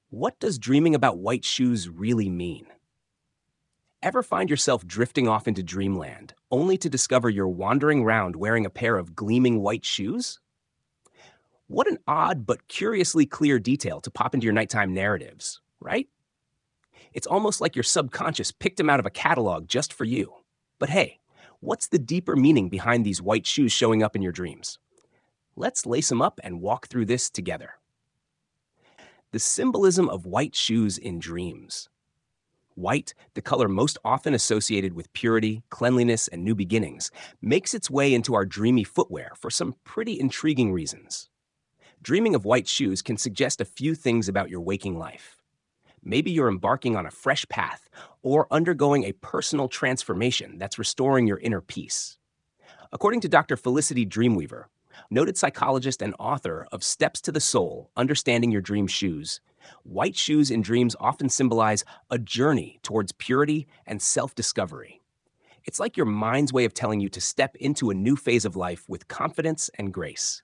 What does dreaming about white shoes really mean? Ever find yourself drifting off into dreamland, only to discover you're wandering around wearing a pair of gleaming white shoes? What an odd but curiously clear detail to pop into your nighttime narratives, right? It's almost like your subconscious picked them out of a catalog just for you. But hey, what's the deeper meaning behind these white shoes showing up in your dreams? Let's lace them up and walk through this together. The symbolism of white shoes in dreams. White, the color most often associated with purity, cleanliness, and new beginnings, makes its way into our dreamy footwear for some pretty intriguing reasons. Dreaming of white shoes can suggest a few things about your waking life. Maybe you're embarking on a fresh path or undergoing a personal transformation that's restoring your inner peace. According to Dr. Felicity Dreamweaver, noted psychologist and author of Steps to the Soul, Understanding Your Dream Shoes, white shoes in dreams often symbolize a journey towards purity and self-discovery. It's like your mind's way of telling you to step into a new phase of life with confidence and grace.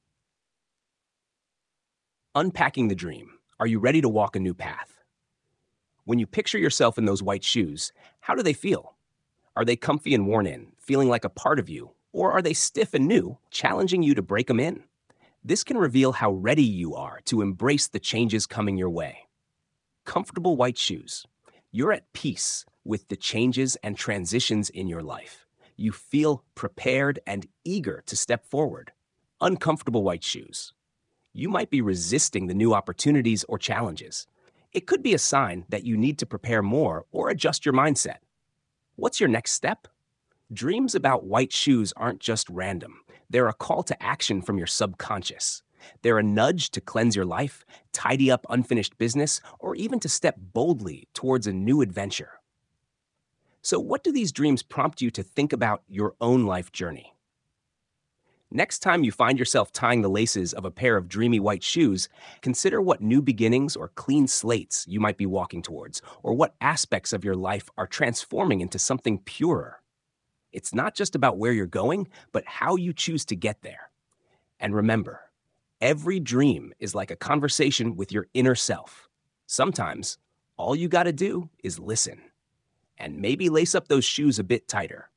Unpacking the dream. Are you ready to walk a new path? When you picture yourself in those white shoes, how do they feel? Are they comfy and worn in, feeling like a part of you? Or are they stiff and new, challenging you to break them in? This can reveal how ready you are to embrace the changes coming your way. Comfortable white shoes. You're at peace with the changes and transitions in your life. You feel prepared and eager to step forward. Uncomfortable white shoes. You might be resisting the new opportunities or challenges. It could be a sign that you need to prepare more or adjust your mindset. What's your next step? Dreams about white shoes aren't just random. They're a call to action from your subconscious. They're a nudge to cleanse your life, tidy up unfinished business, or even to step boldly towards a new adventure. So, what do these dreams prompt you to think about your own life journey? Next time you find yourself tying the laces of a pair of dreamy white shoes, consider what new beginnings or clean slates you might be walking towards, or what aspects of your life are transforming into something purer. It's not just about where you're going, but how you choose to get there. And remember, every dream is like a conversation with your inner self. Sometimes, all you gotta do is listen. And maybe lace up those shoes a bit tighter.